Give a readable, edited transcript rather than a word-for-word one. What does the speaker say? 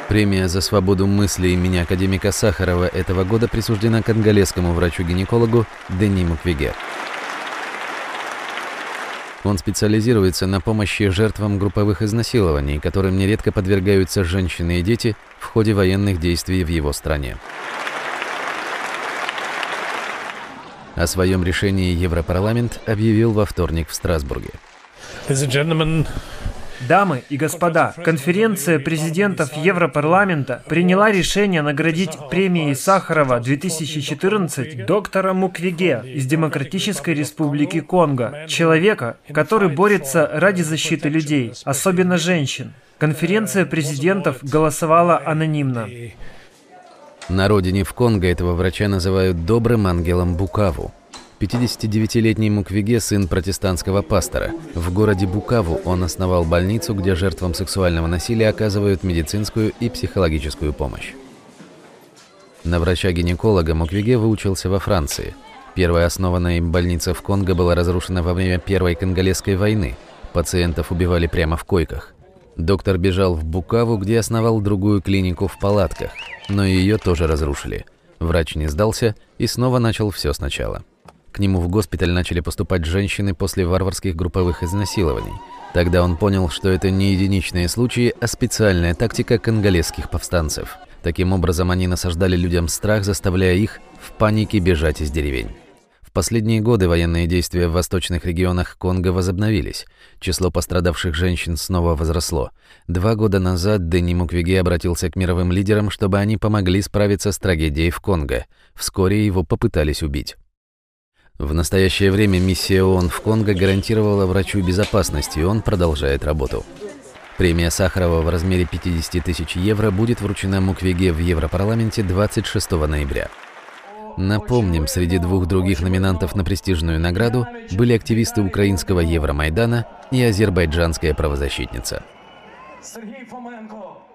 Премия за свободу мысли имени академика Сахарова этого года присуждена конголезскому врачу-гинекологу Дени Муквеге. Он специализируется на помощи жертвам групповых изнасилований, которым нередко подвергаются женщины и дети в ходе военных действий в его стране. О своем решении Европарламент объявил во вторник в Страсбурге. Дамы и господа, конференция президентов Европарламента приняла решение наградить премией Сахарова 2014 доктора Муквеге из Демократической Республики Конго, человека, который борется ради защиты людей, особенно женщин. Конференция президентов голосовала анонимно. На родине в Конго этого врача называют добрым ангелом Букаву. 59-летний Муквеге – сын протестантского пастора. В городе Букаву он основал больницу, где жертвам сексуального насилия оказывают медицинскую и психологическую помощь. На врача-гинеколога Муквеге выучился во Франции. Первая основанная им больница в Конго была разрушена во время Первой конголезской войны. Пациентов убивали прямо в койках. Доктор бежал в Букаву, где основал другую клинику в палатках, но ее тоже разрушили. Врач не сдался и снова начал все сначала. К нему в госпиталь начали поступать женщины после варварских групповых изнасилований. Тогда он понял, что это не единичные случаи, а специальная тактика конголезских повстанцев. Таким образом, они насаждали людям страх, заставляя их в панике бежать из деревень. В последние годы военные действия в восточных регионах Конго возобновились. Число пострадавших женщин снова возросло. 2 года назад Дени Муквеге обратился к мировым лидерам, чтобы они помогли справиться с трагедией в Конго. Вскоре его попытались убить. В настоящее время миссия ООН в Конго гарантировала врачу безопасность, и он продолжает работу. Премия Сахарова в размере 50 тысяч евро будет вручена Муквеге в Европарламенте 26 ноября. Напомним, среди 2 других номинантов на престижную награду были активисты украинского Евромайдана и азербайджанская правозащитница.